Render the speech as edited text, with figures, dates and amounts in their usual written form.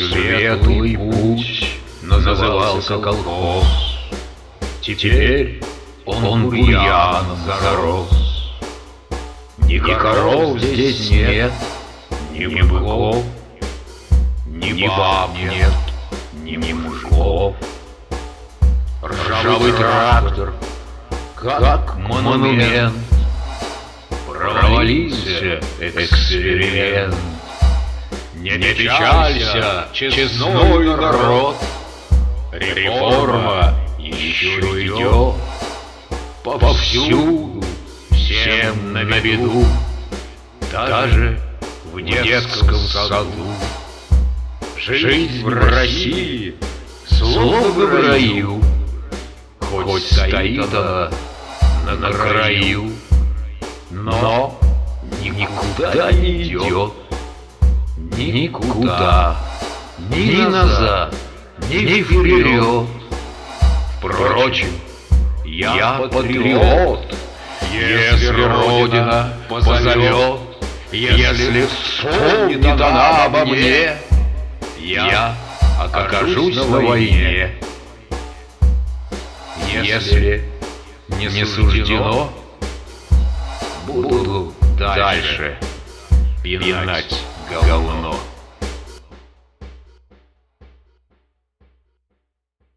Светлый путь назывался колхоз. Теперь он бурьяном зарос. Ни коров здесь нет, ни быков, ни баб нет, ни мужиков. Ржавый трактор, как монумент, провалился эксперимент. Не печалься, честной народ, реформа еще идет. Повсюду, всем на виду, даже в детском саду. Жизнь в России словно в раю, хоть стоит она на краю, но никуда не идет. Никуда, ни назад, ни вперед. Впрочем, я патриот. Если Родина позовет, если вспомнит она обо мне, я окажусь на войне. Если не суждено, буду дальше пинать говно.